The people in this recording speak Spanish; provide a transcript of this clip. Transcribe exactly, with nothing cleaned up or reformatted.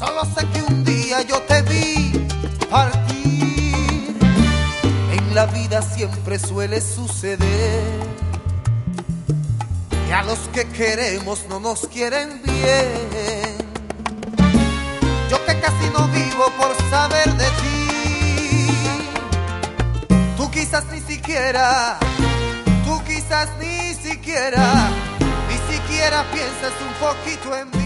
Solo sé que un día yo te vi partir. En la vida siempre suele suceder que a los que queremos no nos quieren bien. Yo que casi no vivo por saber de ti. Tú quizás ni siquiera, tú quizás ni siquiera, ni siquiera piensas un poquito en mí.